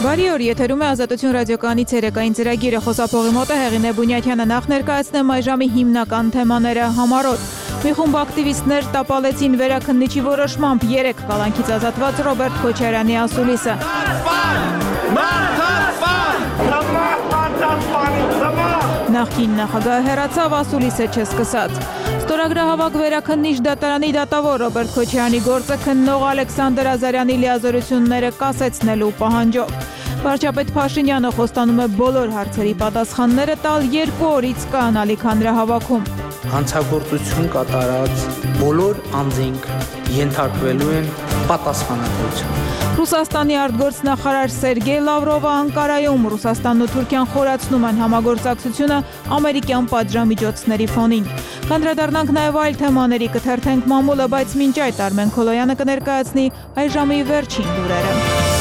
Բարի օր, եթերում է Ազատություն ռադիոկայանի ցերեկային ծրագիրը, խոսափողի մոտ է Հեղինե Բունյաթյանը, նախ ներկայացնեմ այժմի հիմնական թեմաները համառոտ։ Մի խումբ ակտիվիստներ տապալեցին վերաքննիչի որոշմամբ 3 կալանքից ազատված Ռոբերտ Քոչարյանի ասուլիսը։ Նախկին նախագահը հեռացավ, ասուլիսը չսկսած։ Ստորագրահավաք վերաքննիչ դատարանի դատավոր Ռոբերտ Քոչարյանի գործը քննող Ալեքսանդր Ազարյանի լիազորությունները կասեցնելու պահանջով։ Վարչապետ Փաշինյանը խոստանում է բոլոր հարցերի պատասխանները տալ 2 օրից կանալիք հանրահավաքում։ Հանցագործություն կատարած բոլոր անձինք ենթարկվելու են պատասխանատվության։ Ռուսաստանի արտգործնախարար Սերգեյ Լավրովը Անկարայում Ռուսաստանն ու Թուրքիան խորացնում են համագործակցությունը ամերիկյան պատժամիջոցների ֆոնին։ Կանդրադառնանք նաև այլ թեմաների, կթերթենք մամուլը, բայց մինչ այդ Արմեն Քոլոյանը կներկայացնի այժմի վերջին լուրերը։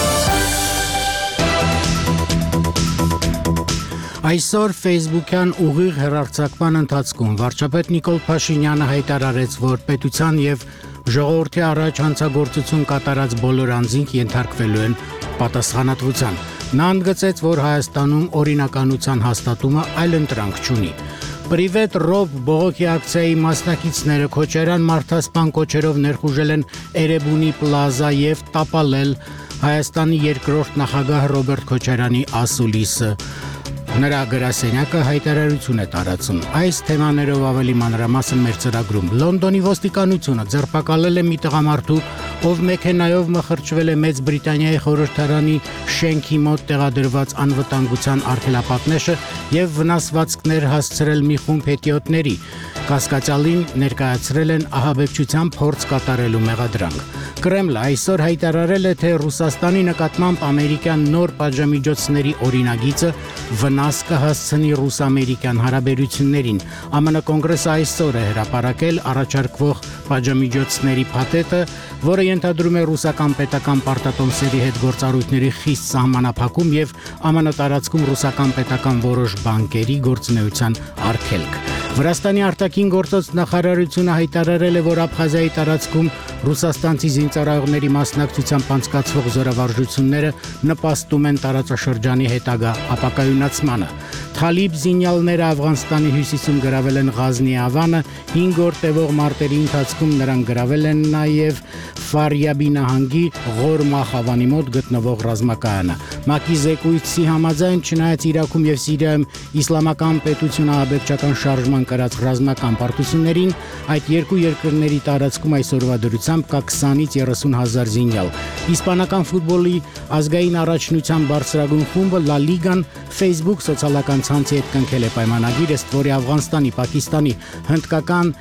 Այսօր Facebook-յան ուղիղ հեռարձակման ընթացքում վարչապետ Նիկոլ Փաշինյանը հայտարարեց, որ պետության եւ ժողովրդի առաջ հանցագործություն կատարած բոլոր անձինք ենթարկվելու են պատասխանատվության։ Նա ընդգծեց, որ Հայաստանում օրինականության հաստատումը այլընտրանք չունի։ Պրիվետ Ռոբ բողոքի ակցիայի մասնակիցները Քոչարյան մարդասպան կոչերով ներխուժել են Էրեբունի պլազա եւ տապալել Հայաստանի երկրորդ նախագահ Ռոբերտ Քոչարյանի ասուլիսը։ Նրա գրասենյակը հայտարարություն է տարածում։ Այս թեմաներով ավելի մանրամասն մեր ծրագրում։ Լոնդոնի ոստիկանությունը ձերբակալել է մի տղամարդու, ով մեքենայով մխրճվել է Մեծ Բրիտանիայի խորհրդարանի շենքի մոտ տեղադրված անվտանգության արգելապատնեշը եւ վնասվածքներ հասցրել մի խումբ հետիոտների։ Կասկածյալին ներկայացրել են ահաբեկչության փորձ կատարելու մեղադրանք։ Կրեմլը այսօր հայտարարել է, թե Ռուսաստանի նկատմամբ ամերիկյան նոր պատժամիջոցների օրինագիծը վնաս կհասցնի ռուս-ամերիկյան հարաբերություններին։ ԱՄՆ կոնգրեսը այսօր է հրապարակել առաջարկվող պատժամիջոցների փաթեթը, որը ենթադրում է ռուսական պետական պարտատոմսերի հետ գործառույթների խիստ սահմանափակում եւ ԱՄՆ տարածքում ռուսական պետական որոշ բանկերի գործունեության արգելք։ Վրաստանի արտաքին գործոց նախարարությունը հայտարարել է, որ Աբխազիայի տարածքում ռուսաստանցի զինծառայողների մասնակցությամբ անցկացվող զորավարժությունները նպաստում են տարածաշրջանի հետագա ապակայունացմանը։ Թալիբ զինյալները Աֆղանստանի հյուսիսում գրավել են Ղազնի Ավանը, 5 օր տևող մարտերի ընթացքում նրանք գրավել են նաև Ֆարյաբի նահանգի Ղորմախ Ավանի մոտ գտնվող ռազմակայանը։ ՄԱԿ-ի զեկույցի համաձայն, չնայած Իրաքում եւ Սիրիայում իսլամական պետություն ահաբեկչական շարժման կրած ռազմական պարտություններին, այդ երկու երկրների տարածքում այսօրվա դրությամբ կա 20-ից 30 հազար զինյալ։ Իսպանական ֆուտբոլի ազգային առաջնության բարձրագույն խումբը Լա Լիգան Facebook սոցիալական ցանցի հետ կնքել է պայմանագիր, ըստ որի Աֆղանստանի, Պակիստանի, հնդկական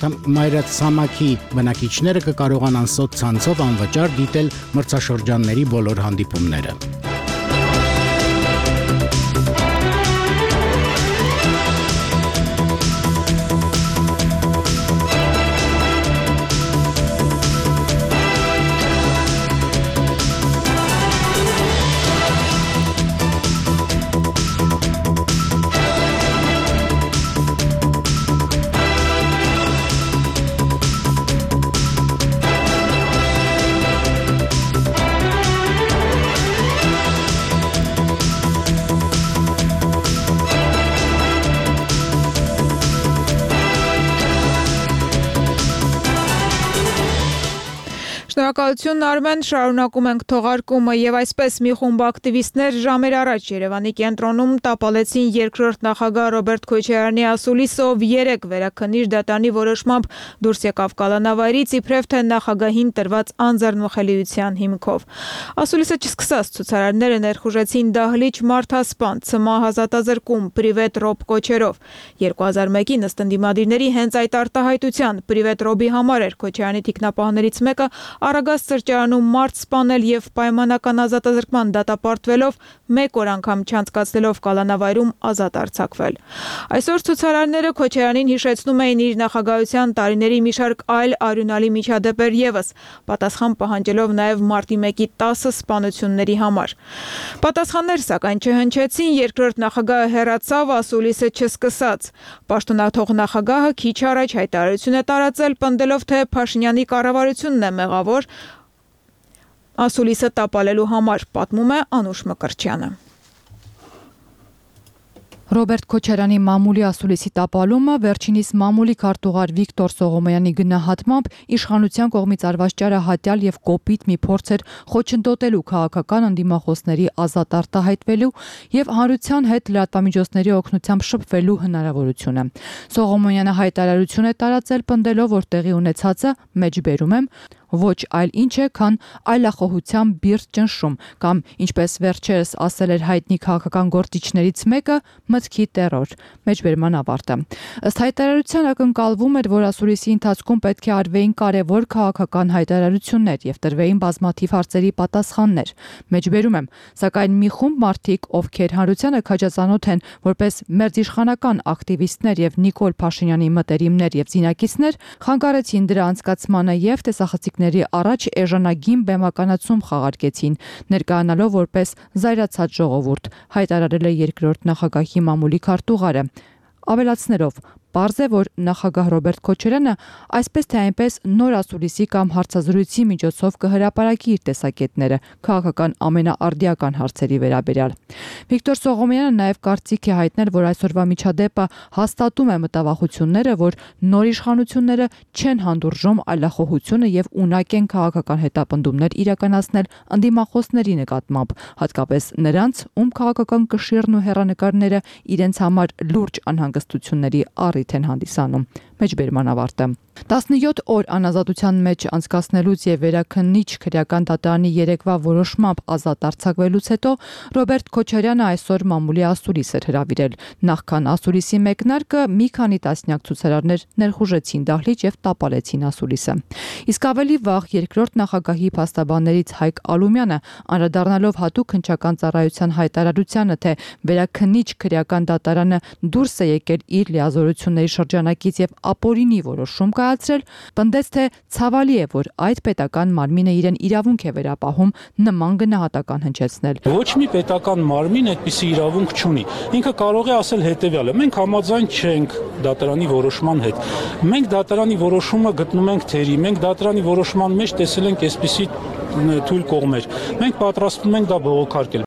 մայրցամաքի բնակիչները կկարողանան սոցցանցով անվճար դիտել մրցաշրջանների բոլոր հանդիպումները։ Շնորհակալություն Արմեն, շարունակում ենք թողարկումը եւ այսպես մի խումբ ակտիվիստներ ժամեր առաջ Երևանի կենտրոնում տապալեցին երկրորդ նախագահ Ռոբերտ Քոչարյանի ասուլիսով 3 վերաքննիչ դատարանի որոշմամբ դուրս եկավ կալանավայրից, իբրև թե նախագահին տրված անձեռնմխելիության հիմքով։ Ասուլիսը չսկսած ցուցարարները ներխուժեցին դահլիճ մարդասպան ՑՄ հազատազրկում Պրիվետ Ռոբ կոչերով։ 2001-ին ըստ ընդդիմադիրների հենց այդ արտահայտության Պրիվետ Ռոբի համար էր Քոչարյանի թիկնապահներից մեկը Արագած սրճարանում մարդ սպանել եւ պայմանական ազատազրկման դատապարտվելով 1 օր անգամ չանցկացնելով կալանավայրում ազատ արձակվել։ Այսօր ցուցարարները Քոչարյանին հիշեցնում էին իր նախագահության տարիների մի շարք այլ արյունալի միջադեպեր եւս, պատասխան պահանջելով նաեւ մարտի 1-ի 10 սպանությունների համար։ Պատասխաններ սակայն չհնչեցին, երկրորդ նախագահը հեռացավ, ասուլիսը չսկսած։ Պաշտոնաթող նախագահը քիչ առաջ հայտարարություն է տարածել, պնդելով, թե Փաշինյանի կառավարությունն է մեղավոր ասուլիսը տապալելու համար, պատմում է Անուշ Մկրտչյանը։ Ռոբերտ Քոչարյանի մամուլի ասուլիսի տապալումը վերջինիս մամուլի քարտուղար Վիկտոր Սողոմոյանի գնահատմամբ իշխանության կողմից արված ճարահատյալ եւ կոպիտ մի փորձ էր խոչընդոտելու քաղաքական ընդդիմախոսների ազատ արտահայտվելու եւ հանրության հետ լրատվամիջոցների օգնությամբ շփվելու հնարավորությունը։ Սողոմոյանը հայտարարություն է տարածել պնդելով, որ տեղի ունեցածը մեջբերում եմ ոչ այլ ինչ է, քան այլախոհության բիրտ ճնշում կամ ինչպես վերջերս ասել էր հայտնի քաղաքական գործիչներից մեկը, մտքի տերոր, մեջբերման ավարտը։ Ըստ հայտարարության ակնկալվում էր, որ ասուլիսի ընթացքում պետք է արվեին կարևոր քաղաքական հայտարարություններ եւ տրվեին բազմաթիվ հարցերի պատասխաններ։ Մեջբերում եմ, սակայն մի խումբ մարդիկ, ովքեր հանրությանը քաջածանոթ են որպես մերձիշխանական ակտիվիստներ եւ Նիկոլ Փաշինյանի մտերիմներ եւ զինակիցներ, խանգարեցին դրա անցկացմանը եւ տեսախցիկների առաջ էժանագին բեմականացում խաղարկեցին, ներկայանալով որպես զայրացած ժողովուրդ, հայտարարել է երկրորդ նախագահի մամուլի քարտուղարը, ավելացնելով. Պարզ է, որ նախագահ Ռոբերտ Քոչարյանը այսպես թե այնպես նոր ասուլիսի կամ հարցազրույցի միջոցով կհրապարակի իր տեսակետները քաղաքական ամենաարդիական հարցերի վերաբերյալ։ Վիկտոր Սողոմոյանը նաև կարծիք է հայտնել, որ այսօրվա միջադեպը հաստատում է մտավախությունները, որ նոր իշխանությունները չեն հանդուրժում այլախոհությունը եւ ունակ են քաղաքական հետապնդումներ իրականացնել ընդդիմախոսների նկատմամբ, հատկապես նրանց, ում քաղաքական կշիռն ու հեռանկարները իրենց համար լուրջ անհանգստությունների առիթ են հանդիսանում։ Մեջբերման ավարտը 17 օր անազատության մեջ անցկացնելուց եւ վերաքննիչ քրեական դատարանի երեկվա որոշմամբ ազատ արձակվելուց հետո Ռոբերտ Քոչարյանը այսօր մամուլի ասուլիս էր հրավիրել։ Նախքան ասուլիսի մեկնարկը մի քանի տասնյակ ցուցարարներ ներխուժեցին դահլիճ եւ տապալեցին ասուլիսը։ Իսկ ավելի վաղ երկրորդ նախագահի փաստաբաններից Հայկ Ալումյանը անդրադառնալով հատուկ հնչական ծառայության հայտարարությանը, թե վերաքննիչ քրեական դատարանը դուրս է եկել իր լիազորությունների շրջանակից եւ ապօրինի որոշում կայացրել, պնդեց, թե ցավալի է, որ այդ պետական մարմինը իրեն իրավունք է վերապահում նման գնահատական հնչեցնել։ Ոչ մի պետական մարմին այդպիսի իրավունք չունի։ Ինքը կարող է ասել հետևյալը. մենք համաձայն չենք դատարանի որոշման հետ։ Մենք դատարանի որոշումը գտնում ենք թերի, մենք դատարանի որոշման մեջ տեսել ենք այսպիսի թույլ կողմեր։ Մենք պատրաստվում ենք դա բողոքարկել։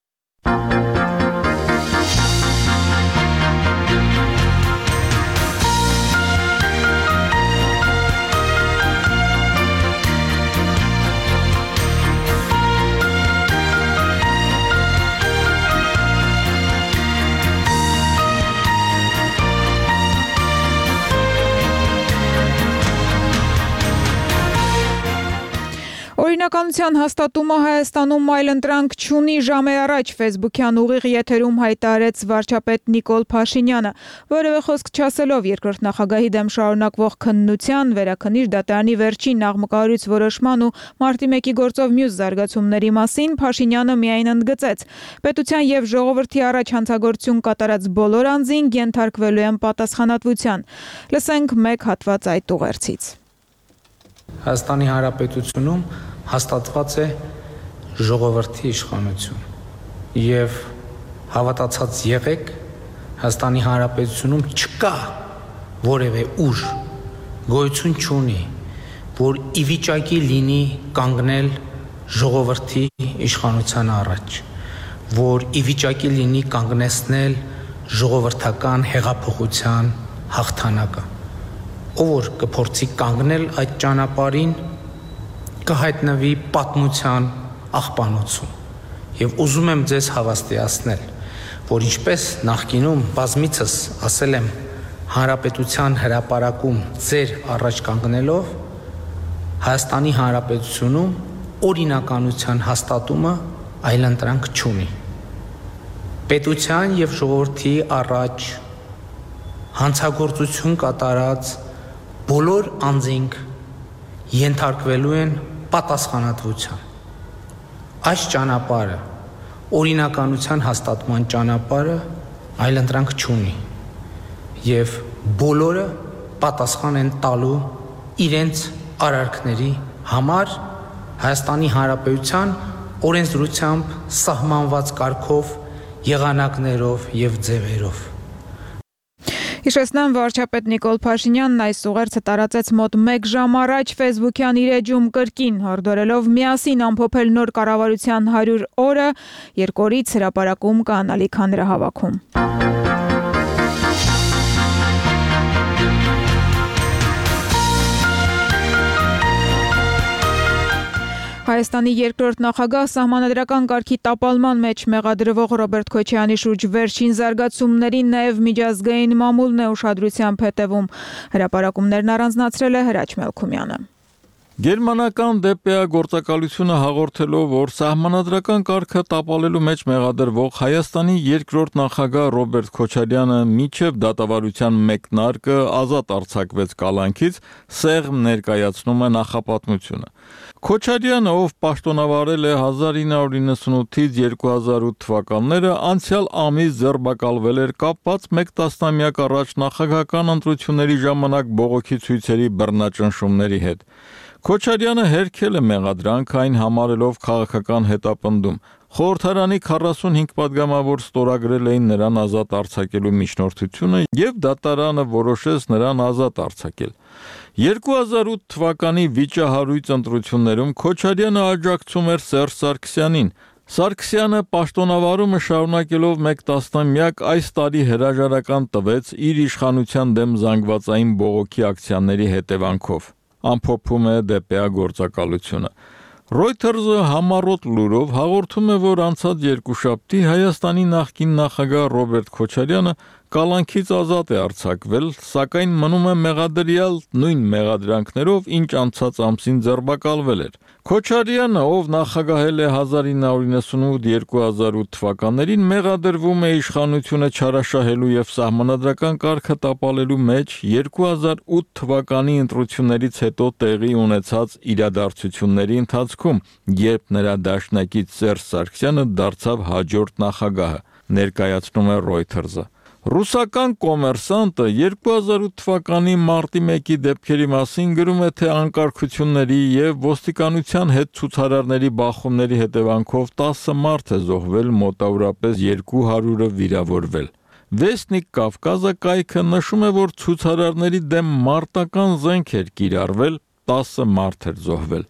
Օրինականության հաստատումը Հայաստանում այլընտրանք չունի ժամեր առաջ Facebook-յան ուղիղ եթերում հայտարարեց վարչապետ Նիկոլ Փաշինյանը, որևէ խոսք չասելով երկրորդ նախագահի դեմ շարունակվող քննության, վերաքննիչ դատարանի վերջին աղմկահարույց որոշման ու մարտի 1-ի գործով մյուս զարգացումների մասին Փաշինյանը միայն ընդգծեց. պետության եւ ժողովրդի առաջ հանցագործություն կատարած բոլոր անձինք ենթարկվելու են պատասխանատվության։ Լսենք մեկ հատված այդ ուղերձից։ Հայաստանի Հանրապետությունում հաստատված է ժողովրդի իշխանություն եւ հավատացած եղեք, Հայաստանի Հանրապետությունում չկա որևէ ուժ, գոյություն չունի, որ ի վիճակի լինի կանգնել ժողովրդի իշխանության առաջ, որ ի վիճակի լինի կանգնեցնել ժողովրդական հեղափոխության հաղթանակը։ Ով որ կփորձի կանգնել այդ ճանապարհին, կհայտնվի պատմության աղբանոցում։ Եվ ուզում եմ ձեզ հավաստիացնել, որ ինչպես նախկինում բազմիցս ասել եմ Հանրապետության հրապարակում ձեր առաջ կանգնելով, Հայաստանի Հանրապետությունում օրինականության հաստատումը այլընտրանք չունի։ Պետության եւ ժողովրդի առաջ հանցագործություն կատարած բոլոր անձինք ենթարկվելու են պատասխանատվության։ Այս ճանապարհը, օրինականության հաստատման ճանապարհը այլընտրանք չունի եւ բոլորը պատասխան են տալու իրենց արարքների համար Հայաստանի Հանրապետության օրենսդրությամբ սահմանված կարգով, եղանակներով եւ ձևերով։ Հիշեցնեմ, վարչապետ Նիկոլ Փաշինյանն այս ուղերձը տարածեց մոտ 1 ժամ առաջ Facebook-յան իր էջում կրկին հորդորելով միասին ամփոփել նոր կառավարության 100 օրը, երկորից հրապարակում կանալիք հանրահավաքում։ Հայաստանի երկրորդ նախագահ սահմանադրական կարգի տապալման մեջ մեղադրվող Ռոբերտ Քոչարյանի շուրջ վերջին զարգացումներին նաև միջազգային մամուլն է ուշադրությամբ հետևում։ Հրապարակումներն առանձնացրել է Հրաչ Մելքումյանը։ Գերմանական ԴՊԱ գործակալությունը հաղորդելով, որ սահմանադրական կարգը տապալելու մեջ մեղադրվող Հայաստանի երկրորդ նախագահ Ռոբերտ Քոչարյանը մինչև դատավարության մեկնարկը ազատ արձակվեց կալանքից, սեղմ ներկայացնում է նախապատմությունը։ Քոչարյանը, ով պաշտոնավարել է 1998-ից 2008 թվականները, անցյալ ամիս ձերբակալվել էր կապված մեկ տասնամյակ առաջ նախագահական ընտրությունների ժամանակ բողոքի ցույցերի բռնաճնշումների հետ։ Քոչարյանը հերքել է մեղադրանք, այն համարելով քաղաքական հետապնդում։ Խորհրդարանի 45 պատգամավոր ստորագրել էին նրան ազատ արձակելու միջնորդությունը եւ դատարանը որոշեց նրան ազատ արձակել։ 2008 թվականի վիճահարույց ընտրություններում Քոչարյանը աջակցում էր Սերժ Սարգսյանին։ Սարգսյանը պաշտոնավարումը շարունակելով մեկ տասնամյակ այս տարի հրաժարական տվեց իր իշխանության դեմ զանգվածային բողոքի ակցիաների հետևանքով։ Ամփոփում է ԴՊԱ գործակալությունը։ Reuters-ը համառոտ լուրով հաղորդում է, որ անցած երկուշաբթի Հայաստանի նախկին նախագահ Ռոբերտ Քոչարյանը կալանքից ազատ է արձակվել, սակայն մնում է մեղադրյալ նույն մեղադրանքներով, ինչ անցած ամսին ձերբակալվել էր։ Քոչարյանը, ով նախագահել է 1998-2008 թվականներին, մեղադրվում է իշխանությունը չարաշահելու եւ սահմանադրական կարգը տապալելու մեջ 2008 թվականի ընտրություններից հետո տեղի ունեցած իրադարձությունների ընթացքում, երբ նրա դաշնակից Սերժ Սարգսյանը դարձավ հաջորդ նախագահը, ներկայացնում է Reuters-ը։ Ռուսական կոմերսանտը 2008 թվականի մարտի 1-ի դեպքերի մասին գրում է, թե անկարգությունների եւ ոստիկանության հետ ցուցարարների բախումների հետևանքով 10 մարդ է զոհվել, մոտավորապես 200-ը վիրավորվել։ Վեսնիկ Կավկազը կայքը նշում է, որ ցուցարարների դեմ մարտական զենք էր կիրառվել, 10 մարդ էր զոհվել։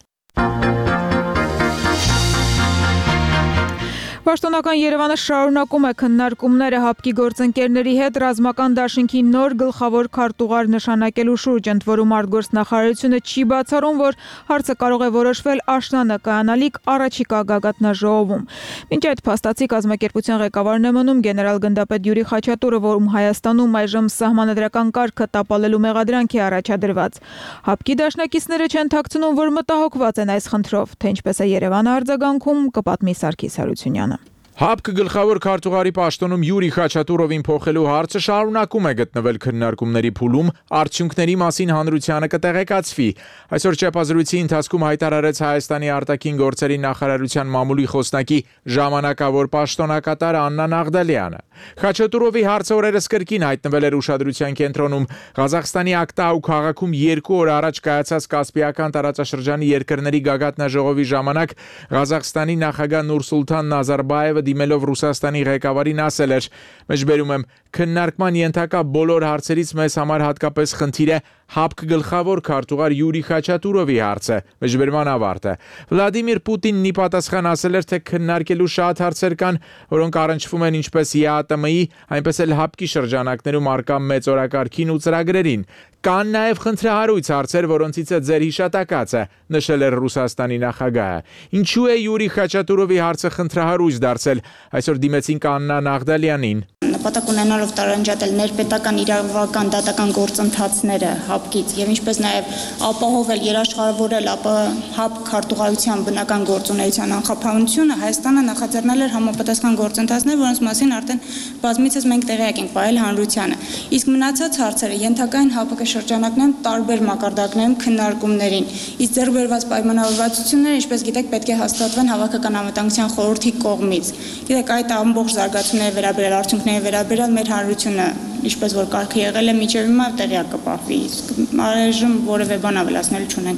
Պաշտոնական Երևանը շարունակում է քննարկումները ՀԱՊԿ-ի գործընկերների հետ ռազմական դաշինքի նոր գլխավոր քարտուղար նշանակելու շուրջ, ընդ որում արտգործնախարարությունը չի բացառում, որ հարցը կարող է որոշվել աշնանը կայանալիք առաջիկա գագաթնաժողովում։ Մինչ այդ փաստացի կազմակերպության ղեկավարն է մնում գեներալ-գնդապետ Յուրի Խաչատուրը, որում Հայաստանում այժմ սահմանադրական կարգը տապալելու մեղադրանք է առաջադրված։ ՀԱՊԿ-ի դաշնակիցները չեն թաքցնում, որ մտահոգված են այս խնդրով, թե ինչպես է Երևանը արձագանքում, կպատմի Սարգիս Հարությունյանը։ ՀԱՊԿ գլխավոր քարտուղարի պաշտոնում Յուրի Խաչատուրովին փոխելու հարցը շարունակում է գտնվել քննարկումների փուլում, արդյունքների մասին հանրությանը կտեղեկացվի։ Այսօր չափազրույցի ընթացքում հայտարարեց Հայաստանի արտաքին գործերի նախարարության մամուլի խոսնակի ժամանակավոր պաշտոնակատար Աննա Նաղդալյանը։ Խաչատուրովի հարցը օրերս կրկին հայտնվել էր ուշադրության կենտրոնում։ Ղազախստանի Ակտաու քաղաքում 2 օր առաջ կայացած Կասպիական տարածաշրջանի երկրների գագաթնաժողովի ժամանակ Ղազախստանի նախագահ Նուրսուլտան Նազարբաևը դիմելով Ռուսաստանի ղեկավարին ասել էր. «Մեջբերում եմ, քննարկման ենթակա բոլոր հարցերից մեզ համար հատկապես խնդիր է ՀԱՊԿ գլխավոր քարտուղար Յուրի Խաչատուրովի հարցը»։ Մեջբերման ավարտը։ Վլադիմիր Պուտինն ի պատասխան ասել էր, թե քննարկելու շատ հարցեր կան, որոնք առնչվում են ինչպես ԵԱՏՄ-ի, այնպես էլ ՀԱՊԿ-ի շրջանակներում արկա մեծ օրակարգին ու ծրագրերին։ Կան նաև խնդրահարույց հարցեր, որոնցից է ձեր հիշատակածը, նշել էր Ռուսաստանի նախագահը։ Ինչու է Յուրի Խաչատուրովի հարցը խնդրահարույց դարձել, այսօր դիմեցինք Աննա Նաղդալյանին։ Նպատակ ունենալով տարանջատել ներպետական իրավական դատական գործընթացները ՀԱՊԿ-ից եւ ինչպես նաեւ ապահովել երաշխավորել ՀԱՊԿ քարտուղարության բնական գործունեության անխափանությունը, Հայաստանը նախաձեռնել էր համապատասխան գործընթացներ, որոնց մասին արդեն բազմիցս մենք տեղյակ ենք ողել հանրությանը։ Իսկ մնացած հարցերը ենթակային ՀԱՊԿ շրջանակներում տարբեր մակարդակներում քննարկումներին։ Իսկ ձեռք բերված պայմանավորվածությունները, ինչպես գիտեք, պետք է հաստատվեն Հավաքական անվտանգության խորհրդի կողմից։ Գիտեք, այդ ամբողջ զարգացումների վերաբերյալ արդյունքների վերաբերյալ մեր հանրությունը, ինչպես որ կարգը եղել է, մինչև հիմա տեղյակ կպահվի, իսկ առայժմ որևէ բան ավելացնել չունենք։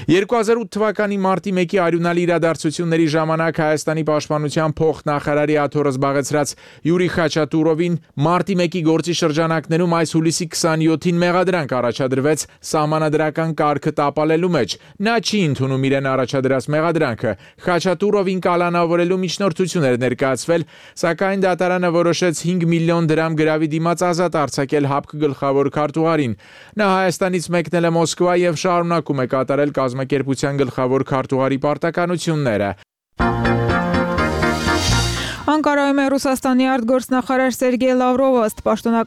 2008 թվականի մարտի 1-ի արյունալի իրադարձությունների ժամանակ Հայաստանի պաշտպանության փոխնախարարի աթոռը զբաղեցրած Յուրի Խաչատուրովին մարտի 1-ի գործի շրջանակներում այս հուլիսի 27-ին մեղադրանք առաջադրվեց սահմանադրական կարգը տապալելու մեջ։ Նա չի ընդունում իրեն առաջադրած մեղադրանքը։ Խաչատուրովին կալանավորելու միջնորդություն էր ներկայացվել, սակայն դատարանը որոշեց 5 միլիոն դրամ գրավի դիմաց ազատ արձակել ՀԱՊԿ գլխավոր քարտուղարին։ Նա Հայաստանից մեկնել է Մոսկվա եւ շարունակում է կատարել կազմակերպության գլխավոր քարտուղարի պարտականությունները։ Անկարայում է Ռուսաստանի արտգործնախարար Սերգեյ Լավրովը ըստ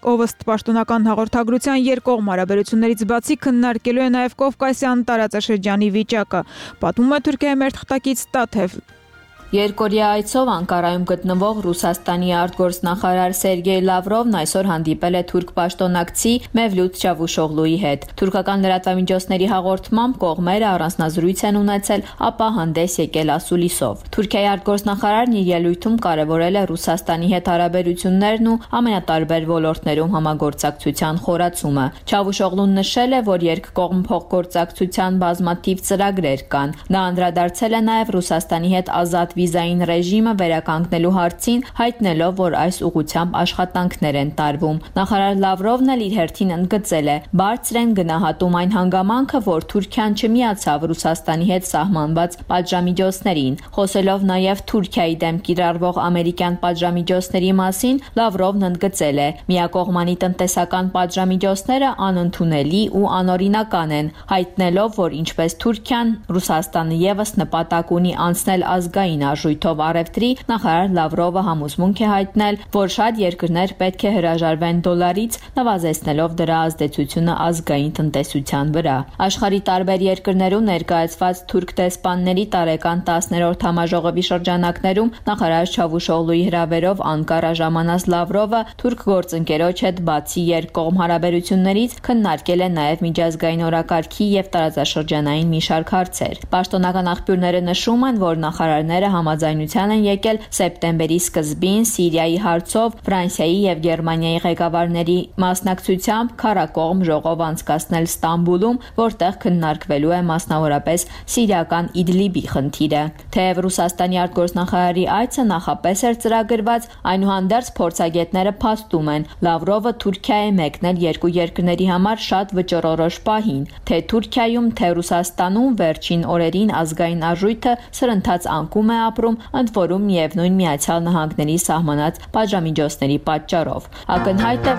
պաշտոնական հաղորդագրության երկկողմ հարաբերություններից բացի քննարկելու է նաև Կովկասյան տարածաշրջանի վիճակը, պատմում է Թուրքիայի մեր թղթակից Տաթև։ Երկօրյա այցով Անկարայում գտնվող Ռուսաստանի արտգործնախարար Սերգեյ Լավրովն այսօր հանդիպել է թուրք պաշտոնակցի Մևլութ Չավուշօղլուի հետ։ Թուրքական լրատվամիջոցների հաղորդմամբ կողմերը առանձնազրույց են ունեցել, ապա հանդես եկել ասուլիսով։ Թուրքիայի արտգործնախարարն իր ելույթում կարևորել է Ռուսաստանի հետ հարաբերություններն ու ամենատարբեր ոլորտներում համագործակցության խորացումը։ Չավուշօղլուն նշել է, որ երկկողմ փոխգործակցության բազմաթիվ ծրագրեր կան։ Նա անդրադարձել է նաև Ռուսաստանի հետ ազատ վիզային ռեժիմը վերականգնելու հարցին, հայտնելով, որ այս ուղղությամբ աշխատանքներ են տարվում։ Նախարար Լավրովն էլ իր հերթին ընդգծել է. բարձր են գնահատում այն հանգամանքը, որ Թուրքիան չմիացավ Ռուսաստանի հետ սահմանված պատժամիջոցներին։ Խոսելով նաև Թուրքիայի դեմ կիրառվող ամերիկյան պատժամիջոցների մասին, Լավրովն ընդգծել է. միակողմանի տնտեսական պատժամիջոցները անընդունելի ու անօրինական են, հայտնելով, որ ինչպես Թուրքիան, Ռուսաստանը ևս նպատակ ունի անցնել ազգային արժույթով առևտրի, նախարար Լավրովը համոզմունք է հայտնել, որ շատ երկրներ պետք է հրաժարվեն դոլարից, նվազեցնելով դրա ազդեցությունը ազգային տնտեսության վրա։ Աշխարհի տարբեր երկրներում ներկայացված թուրք դեսպանների տարեկան 10-րդ համաժողովի շրջանակներում նախարար Չավուշօղլուի հրավերով Անկարա ժամանած Լավրովը թուրք գործընկերոջ հետ բացի երկկողմ հարաբերություններից քննարկել է նաև միջազգային օրակարգի եւ տարածաշրջանային մի շարք հարցեր։ Պաշտոնական աղբյուրները նշում են, որ նախարարները համաձայնության են եկել սեպտեմբերի սկզբին Սիրիայի հարցով Ֆրանսիայի եւ Գերմանիայի ղեկավարների մասնակցությամբ քառակողմ ժողով անցկացնել Ստամբուլում, որտեղ քննարկվելու է մասնավորապես սիրիական Իդլիբի խնդիրը։ Թեև Ռուսաստանի արտգործնախարարի այցը նախապես էր ծրագրված, այնուհանդերձ փորձագետները փաստում են, Լավրովը Թուրքիա է մեկնել երկու երկրների համար շատ վճռորոշ պահին, թե Թուրքիայում, թե Ռուսաստանում վերջին օրերին ազգային արժույթը սրընթաց անկում է ապրում, ընդ որում միևնույն Միացյալ Նահանգների սահմանած պատժամիջոցների պատճառով։ Ակնհայտ է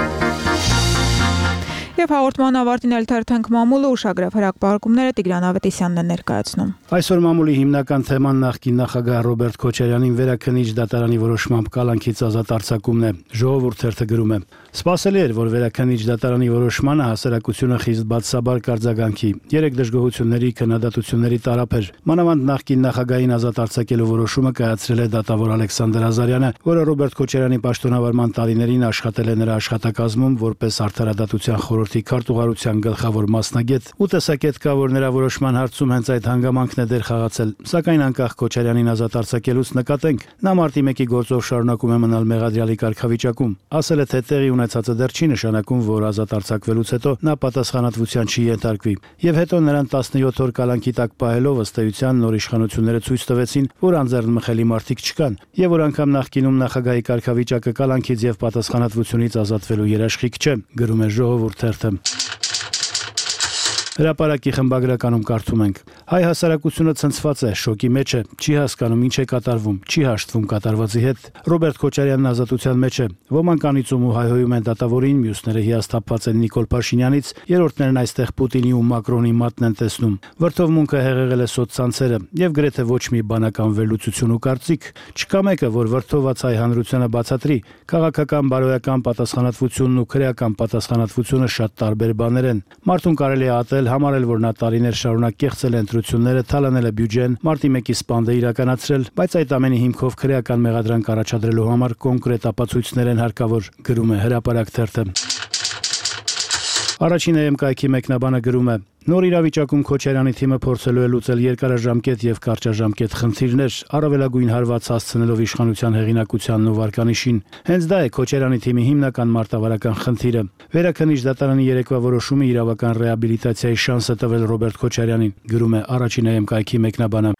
Եվ հաղորդման ավարտին էլ թերթենք մամուլը ուշագրավ հրապարակումները Տիգրան Ավետիսյանն է ներկայացնում։ Այսօր մամուլի հիմնական թեման նախկին նախագահ Ռոբերտ Քոչարյանին վերաքննիչ դատարանի որոշմամբ կալանքից ազատ արձակումն է։ Ժողովուրդ թերթը գրում է. Սպասելի էր, որ վերաքննիչ դատարանի որոշմանը հասարակությունը խիստ բացասաբար կարձագանքի։ 3 դժգոհությունների քննադատությունների տարափ էր։ Մանավանդ նախկին նախագահին ազատ արձակելու որոշումը կայացրել է դատավոր Ալեքսանդր Ազարյանը, որը Ռոբերտ Քոչարյանի պաշտոնավարման տարիներին աշխատել է նրա աշխատակազմում որպես արդարադատության խորհրդի քարտուղարության գլխավոր մասնագետ, ու տեսակետ կա, որ նրա որոշման հարցում հենց այդ հանգամանքն է դեր խաղացել։ Սակայն անկախ Քոչարյանին ազատ արձակելուց նկատենք, նա մարտի 1-ի գործով շարունակում է մնալ մեղադրյալի կարգավիճակում։ Ասել է, թե տեղի ունեցածը դեռ չի նշանակում, որ ազատ արձակվելուց հետո նա պատասխանատվության չի ենթարկվի։ Եվ հետո նրան 17 օր կալանքի տակ պահելով ըստ էության նոր իշխանությունները ցույց տվեցին, որ անձեռնմխելի մարդիկ չկան, եւ որ անգամ նախկինում նախագահի կարգավիճակը կալանքից եւ պատասխանատվությունից ազատվելու երաշխիք չէ, գրում է Ժողովուրդ թերթը։ Հրապարակի խմբագրականում կարդում ենք. հայ հասարակությունը ցնցված է, շոկի մեջ է, չի հասկանում ինչ է կատարվում, չի հաշտվում կատարվածի հետ։ Ռոբերտ Քոչարյանն ազատության մեջ է։ Ոմանք անիծում ու հայհոյում են դատավորին, մյուսները հիասթափված են Նիկոլ Փաշինյանից, երրորդներն այստեղ Պուտինի ու Մակրոնի մատն են տեսնում։ Վրդովմունքը հեղեղել է սոցցանցերը եւ գրեթե ոչ մի բանական վերլուծություն ու կարծիք։ Չկա մեկը, որ վրդոված հայ հանրությանը բացատրի։ Քաղաքական, բարոյական պատասխանատվությունն ու քրեական պատասխանատվությունը շատ տարբեր բաներ են։ Մարդուն կարելի է ատել, համարել, որ նա տարիներ շարունակ կեղծել է ընտրությունները, թալանել է բյուջեն, մարտի 1-ի սպանդը իրականացրել, բայց այդ ամենի հիմքով քրեական մեղադրանք առաջադրելու համար կոնկրետ ապացույցներ են հարկավոր, գրում է Հրապարակ թերթը։ Առաջին AM կայքի մեկնաբանը գրում է. Նոր իրավիճակում Քոչարյանի թիմը փորձելու է լուծել երկարաժամկետ եւ կարճաժամկետ խնդիրներ, առավելագույն հարված հասցնելով իշխանության հեղինակությանն ու վարկանիշին։ Հենց դա է Քոչարյանի թիմի հիմնական մարտավարական խնդիրը։ Վերաքննիչ դատարանի երեկվա որոշումը իրավական ռեաբիլիտացիայի շանս է տվել Ռոբերտ Քոչարյանին, գրում է առաջին AM կայքի մեկնաբանը։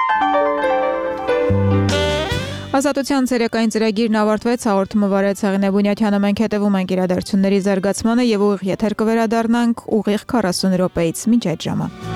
Ազատության ցերեկային ծրագիրն ավարտվեց, հաղորդումը վարեց Հեղինե Բունյաթյանը, մենք հետևում ենք իրադարձությունների զարգացմանը եւ ուղիղ եթեր կվերադառնանք ուղիղ 40 րոպեից մինչ այդ ժամը։